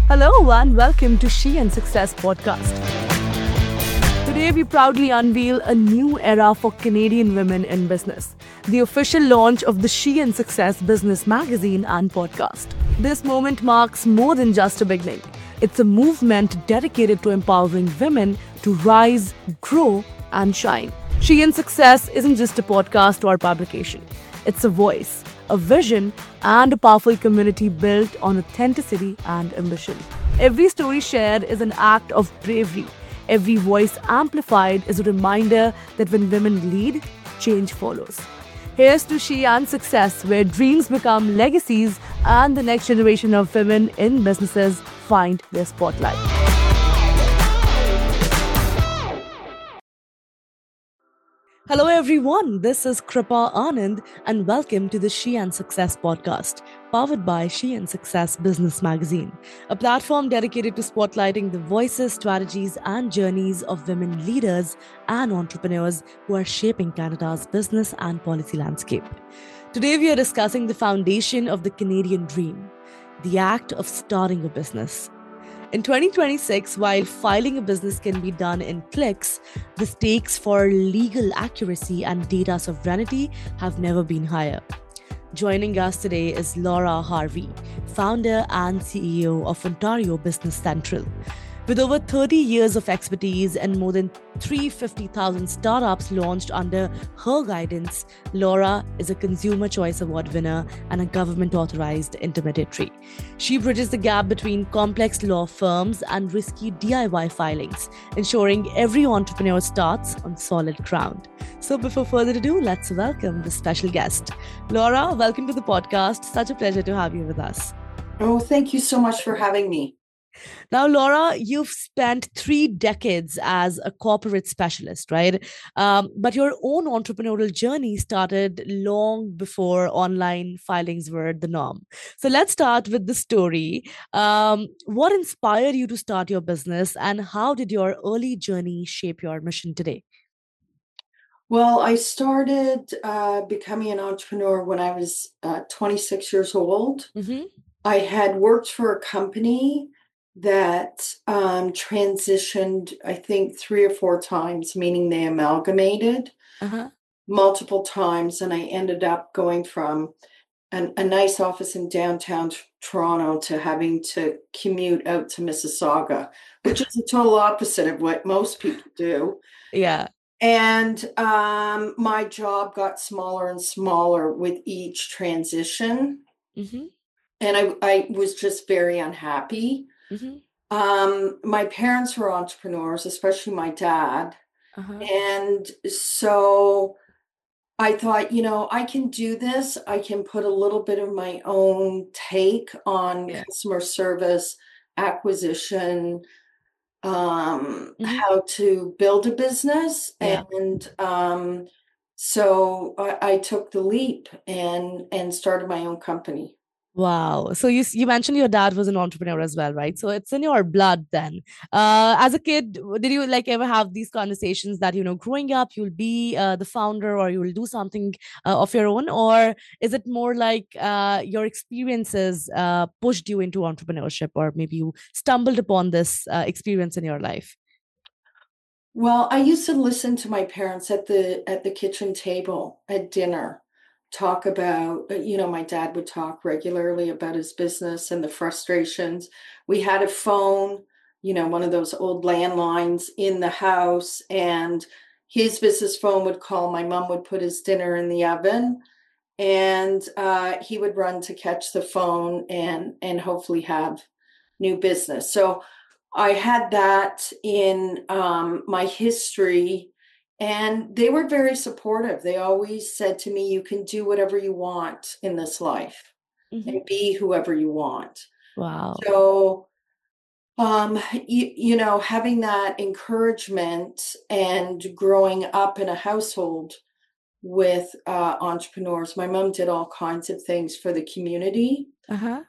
Hello and welcome to She and Success podcast. Today we proudly unveil a new era for Canadian women in business, the official launch of the She and Success business magazine and podcast. This moment marks more than just a beginning. It's a movement dedicated to empowering women to rise, grow and shine. She and Success isn't just a podcast or publication. It's a voice, a vision, and a powerful community built on authenticity and ambition. Every story shared is an act of bravery. Every voice amplified is a reminder that when women lead, change follows. Here's to She and Success, where dreams become legacies and the next generation of women in businesses find their spotlight. Hello everyone, this is Kripa Anand and welcome to the She and Success podcast, powered by She and Success Business Magazine, a platform dedicated to spotlighting the voices, strategies and journeys of women leaders and entrepreneurs who are shaping Canada's business and policy landscape. Today we are discussing the foundation of the Canadian dream, the act of starting a business. In 2026, while filing a business can be done in clicks, the stakes for legal accuracy and data sovereignty have never been higher. Joining us today is Laura Harvey, founder and CEO of Ontario Business Central. With over 30 years of expertise and more than 350,000 startups launched under her guidance, Laura is a Consumer Choice Award winner and a government-authorized intermediary. She bridges the gap between complex law firms and risky DIY filings, ensuring every entrepreneur starts on solid ground. So before further ado, let's welcome the special guest. Laura, welcome to the podcast. Such a pleasure to have you with us. Oh, thank you so much for having me. Now, Laura, you've spent 3 decades as a corporate specialist, right? But your own entrepreneurial journey started long before online filings were the norm. So let's start with the story. What inspired you to start your business, and how did your early journey shape your mission today? Well, I started becoming an entrepreneur when I was 26 years old. Mm-hmm. I had worked for a company that transitioned, I think, 3 or 4 times, meaning they amalgamated Uh-huh. multiple times. And I ended up going from a nice office in downtown Toronto to having to commute out to Mississauga, which is the total opposite of what most people do. Yeah. And my job got smaller and smaller with each transition. Mm-hmm. And I was just very unhappy. Mm-hmm. My parents were entrepreneurs, especially my dad. Uh-huh. And so I thought, I can do this. I can put a little bit of my own take on Yeah. customer service, acquisition, Mm-hmm. how to build a business. Yeah. And so I took the leap and started my own company. Wow. So you mentioned your dad was an entrepreneur as well, right? So it's in your blood then. As a kid, did you like ever have these conversations that, growing up, you'll be the founder or you will do something of your own? Or is it more like your experiences pushed you into entrepreneurship, or maybe you stumbled upon this experience in your life? Well, I used to listen to my parents at the kitchen table at dinner talk about, my dad would talk regularly about his business and the frustrations. We had a phone, one of those old landlines in the house, and his business phone would call. My mom would put his dinner in the oven, and he would run to catch the phone and hopefully have new business. So I had that in my history, and they were very supportive. They always said to me, you can do whatever you want in this life Hmm. and be whoever you want. Wow. So, having that encouragement and growing up in a household with entrepreneurs, my mom did all kinds of things for the community. Uh-huh.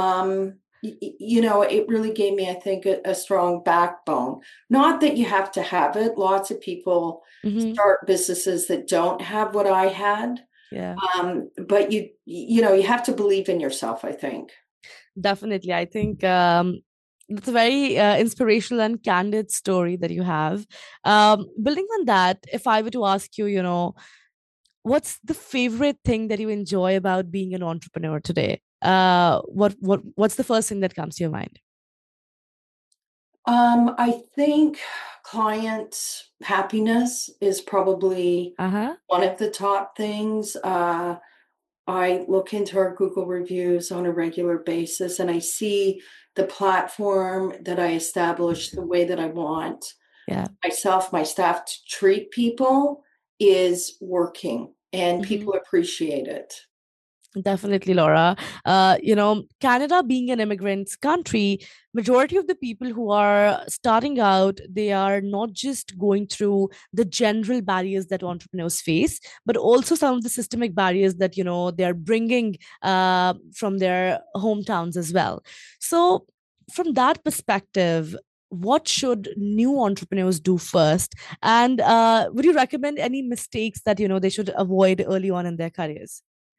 It really gave me, I think, a strong backbone. Not that you have to have it. Lots of people Hmm. start businesses that don't have what I had. Yeah. But you have to believe in yourself, I think. Definitely. I think That's a very inspirational and candid story that you have. Building on that, if I were to ask you, what's the favorite thing that you enjoy about being an entrepreneur today? What's the first thing that comes to your mind? I think client happiness is probably Uh huh. one of the top things. I look into our Google reviews on a regular basis and I see the platform that I established the way that I want Yeah. myself, my staff to treat people is working and Mm-hmm. people appreciate it. Definitely, Laura. Canada being an immigrant's country, majority of the people who are starting out, they are not just going through the general barriers that entrepreneurs face, but also some of the systemic barriers that, they are bringing from their hometowns as well. So, from that perspective, what should new entrepreneurs do first? And would you recommend any mistakes that, they should avoid early on in their careers?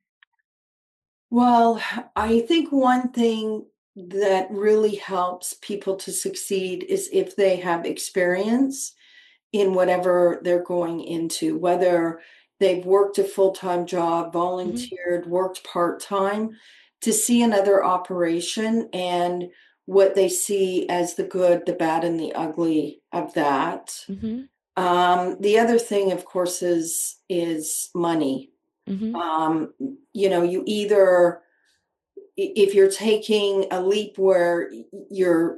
Well, I think one thing that really helps people to succeed is if they have experience in whatever they're going into, whether they've worked a full-time job, Mm-hmm. volunteered, worked part-time, to see another operation and what they see as the good, the bad, and the ugly of that. Mm-hmm. The other thing, of course, is money. Mm-hmm. Um, you either if you're taking a leap where you're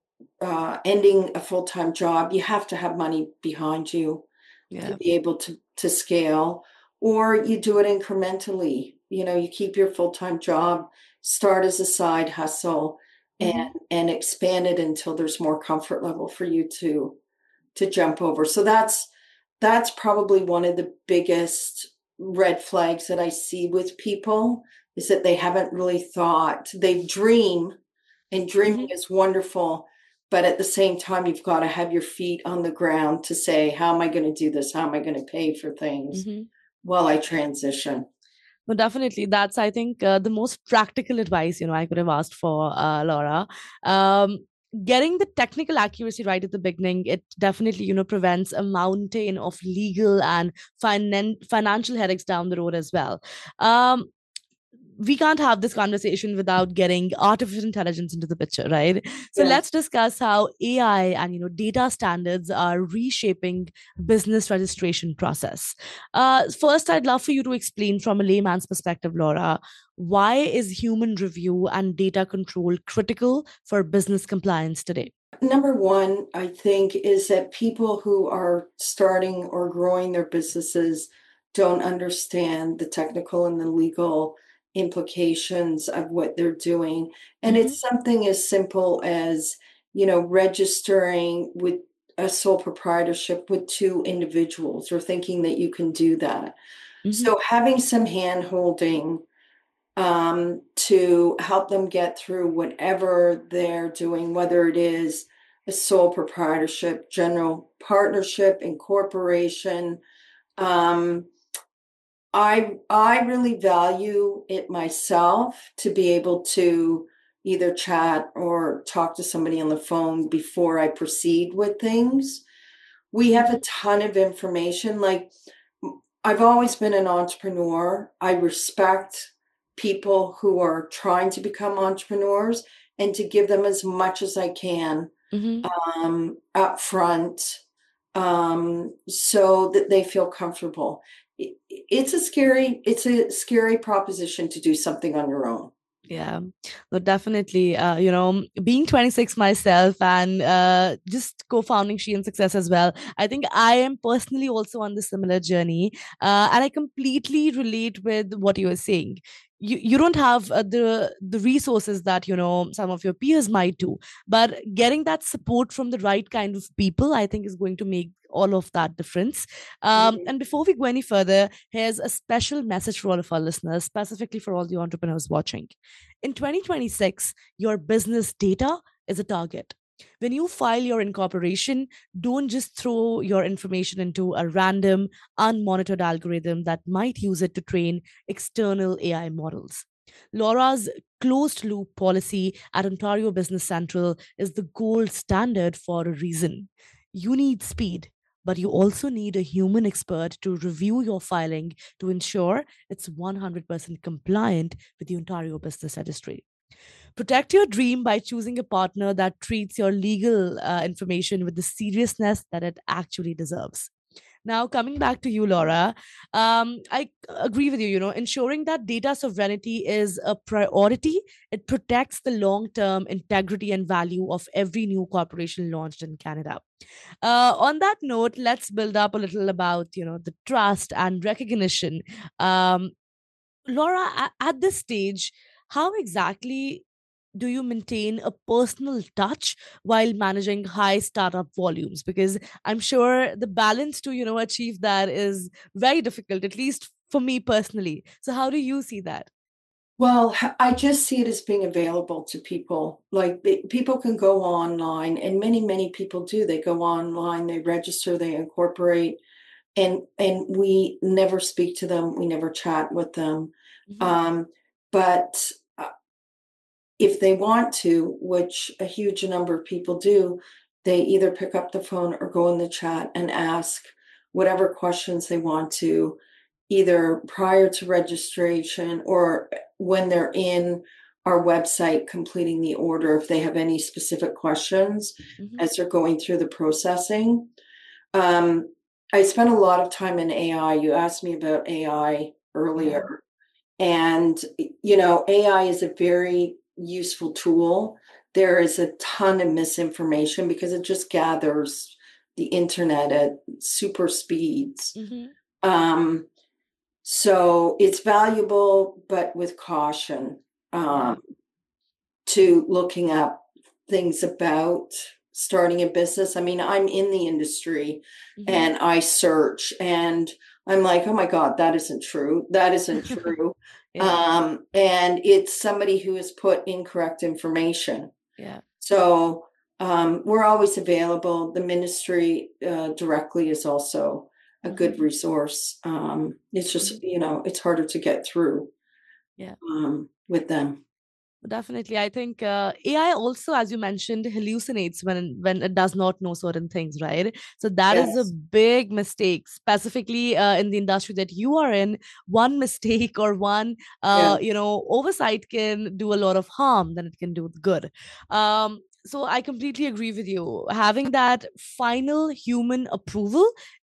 ending a full-time job, you have to have money behind you to Yeah. be able to scale, or you do it incrementally. You keep your full-time job, start as a side hustle, and Mm-hmm. and expand it until there's more comfort level for you to jump over. So that's probably one of the biggest red flags that I see with people is that they haven't really thought. They dream, and dreaming Mm-hmm. is wonderful, but at the same time, you've got to have your feet on the ground to say, how am I going to do this? How am I going to pay for things Mm-hmm. while I transition? No, definitely. That's, I think, the most practical advice, I could have asked for, Laura. Um, Getting the technical accuracy right at the beginning, it definitely, prevents a mountain of legal and financial headaches down the road as well. Um, we can't have this conversation without getting artificial intelligence into the picture, right? So Yes. let's discuss how AI and data standards are reshaping business registration process. First, I'd love for you to explain from a layman's perspective, Laura, why is human review and data control critical for business compliance today? Number one, I think, is that people who are starting or growing their businesses don't understand the technical and the legal implications of what they're doing. And Mm-hmm. it's something as simple as, registering with a sole proprietorship with two individuals or thinking that you can do that. Mm-hmm. So having some hand holding to help them get through whatever they're doing, whether it is a sole proprietorship, general partnership, incorporation. Um, I really value it myself to be able to either chat or talk to somebody on the phone before I proceed with things. We have a Mm-hmm. ton of information. Like I've always been an entrepreneur. I respect people who are trying to become entrepreneurs and to give them as much as I can Mm-hmm. up front so that they feel comfortable. It's a scary proposition to do something on your own. Yeah, no, definitely. Being 26 myself and just co-founding She and Success as well, I think I am personally also on the similar journey. And I completely relate with what you were saying. You don't have the resources that some of your peers might do, but getting that support from the right kind of people, I think, is going to make all of that difference. Mhm. And before we go any further, here's a special message for all of our listeners, specifically for all the entrepreneurs watching. In 2026, your business data is a target. When you file your incorporation, don't just throw your information into a random, unmonitored algorithm that might use it to train external AI models. Laura's closed loop policy at Ontario Business Central is the gold standard for a reason. You need speed, but you also need a human expert to review your filing to ensure it's 100% compliant with the Ontario Business Registry. Protect your dream by choosing a partner that treats your legal information with the seriousness that it actually deserves. Now, coming back to you, Laura, I agree with you. Ensuring that data sovereignty is a priority, it protects the long term integrity and value of every new corporation launched in Canada. On that note, let's build up a little about the trust and recognition. Um, Laura, at this stage, how exactly do you maintain a personal touch while managing high startup volumes? Because I'm sure the balance to achieve that is very difficult, at least for me personally. So how do you see that? Well, I just see it as being available to people. Like people can go online, and many people do. They go online, they register, they incorporate, and we never speak to them. We never chat with them. Hmm. Um, but if they want to, which a huge number of people do, they either pick up the phone or go in the chat and ask whatever questions they want to, either prior to registration or when they're in our website completing the order, if they have any specific questions Hmm. as they're going through the processing. Um, I spent a lot of time in AI. You asked me about AI Yeah. earlier. And, AI is a very useful tool. There is a ton of misinformation because it just gathers the internet at super speeds. Hmm. Um, so it's valuable, but with caution, Yeah. um, to looking up things about starting a business. I mean, I'm in the industry Hmm. and I search and I'm like, oh my God, that isn't true. That isn't true. Yeah. And it's somebody who has put incorrect information. Yeah. So we're always available. The ministry directly is also a good Hmm. resource. It's Hmm. just, it's harder to get through Yeah. with them. Definitely. I think AI also, as you mentioned, hallucinates when it does not know certain things, right? So that is a Yes. big mistake, specifically in the industry that you are in. One mistake or one, Yes. oversight can do a lot of harm than it can do good. So I completely agree with you. Having that final human approval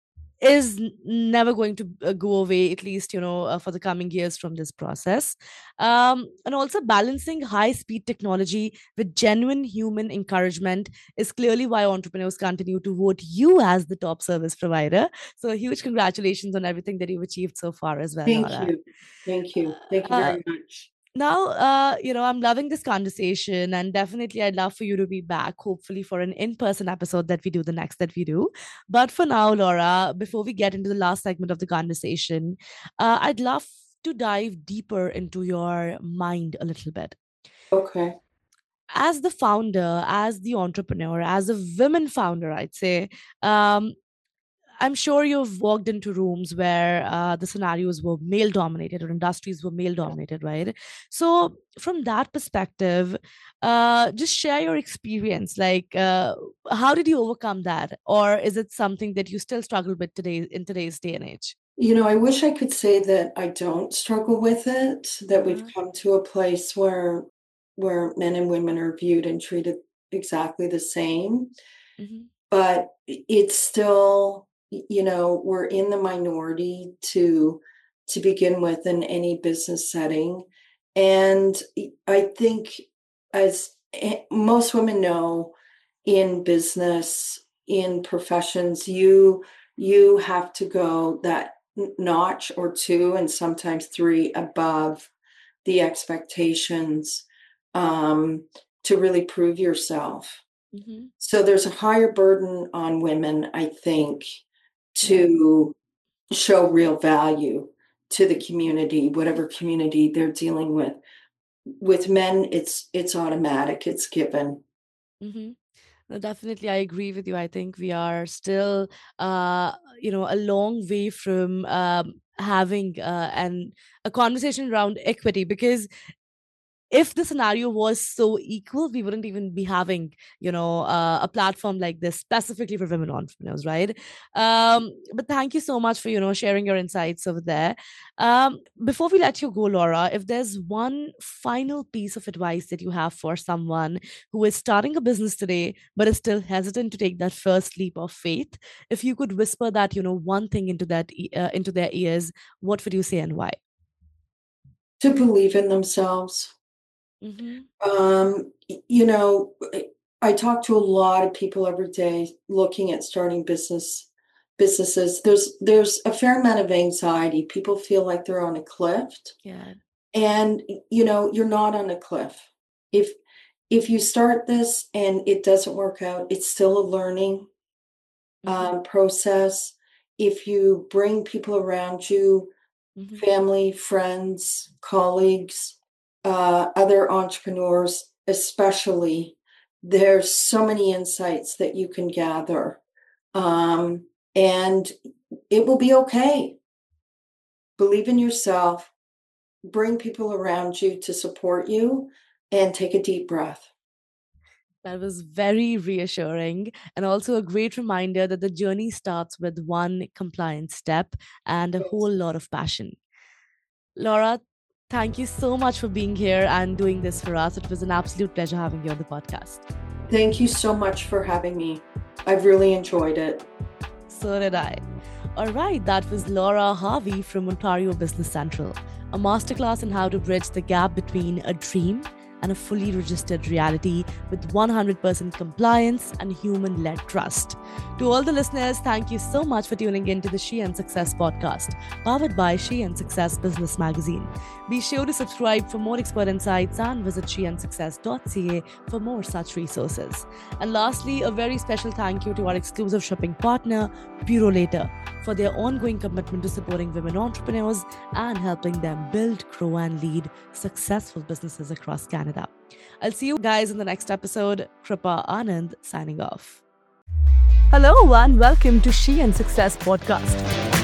is never going to go away, at least for the coming years from this process. And also balancing high speed technology with genuine human encouragement is clearly why entrepreneurs continue to vote you as the top service provider. So a huge congratulations on everything that you've achieved so far as well, Thank Laura. you. Thank you. Thank you uh, very much. Now, I'm loving this conversation, and definitely I'd love for you to be back, hopefully for an in-person episode that we do, the next that we do. But for now, Laura, before we get into the last segment of the conversation, I'd love to dive deeper into your mind a little bit. Okay. As the founder, as the entrepreneur, as a women founder, I'd say, um, I'm sure you've walked into rooms where the scenarios were male dominated or industries were male dominated, right? So, from that perspective, just share your experience. Like, how did you overcome that? Or is it something that you still struggle with today in today's day and age? I wish I could say that I don't struggle with it, that we've Uh-huh. come to a place where men and women are viewed and treated exactly the same. Mm-hmm. But it's still, we're in the minority to begin with in any business setting. And I think as most women know, in business, in professions, you have to go that notch or two and sometimes three above the expectations, um, to really prove yourself. Mm-hmm. So there's a higher burden on women, I think, Yeah. to show real value to the community, whatever community they're dealing with. With men, it's automatic, it's given. Mm-hmm. No, definitely, I agree with you. I think we are still, uh, a long way from having a conversation around equity, because if the scenario was so equal, we wouldn't even be having, a platform like this specifically for women entrepreneurs, right? But thank you so much for, sharing your insights over there. Before we let you go, Laura, if there's one final piece of advice that you have for someone who is starting a business today, but is still hesitant to take that first leap of faith, if you could whisper that, one thing into into their ears, what would you say and why? To believe in themselves. Mm-hmm. You know, I talk to a lot of people every day looking at starting businesses. There's a fair amount of anxiety. People feel like they're on a cliff, Yeah. and you're not on a cliff. If if you start this and it doesn't work out, it's still a learning Mm-hmm. process. If you bring people around you, Mm-hmm. family, friends, colleagues, other entrepreneurs, especially, there's so many insights that you can gather. And it will be okay. Believe in yourself, bring people around you to support you, and take a deep breath. That was very reassuring, and also a great reminder that the journey starts with one compliant step and a whole Yes. lot of passion. Laura, thank you so much for being here and doing this for us. It was an absolute pleasure having you on the podcast. Thank you so much for having me. I've really enjoyed it. So did I. All right, that was Laura Harvey from Ontario Business Central, a masterclass in how to bridge the gap between a dream and a fully registered reality with 100% compliance and human led trust. To all the listeners, thank you so much for tuning in to the She and Success podcast, powered by She and Success Business Magazine. Be sure to subscribe for more expert insights and visit sheandsuccess.ca for more such resources. And lastly, a very special thank you to our exclusive shipping partner, Bureau Later, for their ongoing commitment to supporting women entrepreneurs and helping them build, grow, and lead successful businesses across Canada. I'll see you guys in the next episode. Kripa Anand signing off. Hello and welcome to She and Success podcast.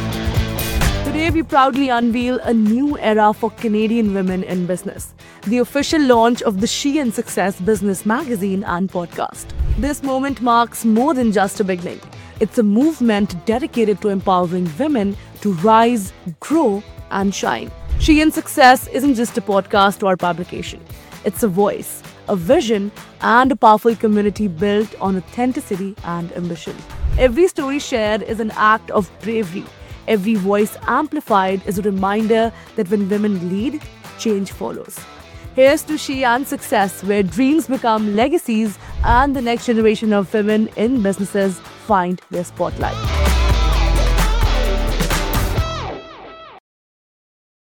Today, we proudly unveil a new era for Canadian women in business, the official launch of the She and Success Business Magazine and podcast. This moment marks more than just a beginning. It's a movement dedicated to empowering women to rise, grow, and shine. She and Success isn't just a podcast or publication. It's a voice, a vision, and a powerful community built on authenticity and ambition. Every story shared is an act of bravery. Every voice amplified is a reminder that when women lead, change follows. Here's to She and Success, where dreams become legacies and the next generation of women in businesses find their spotlight.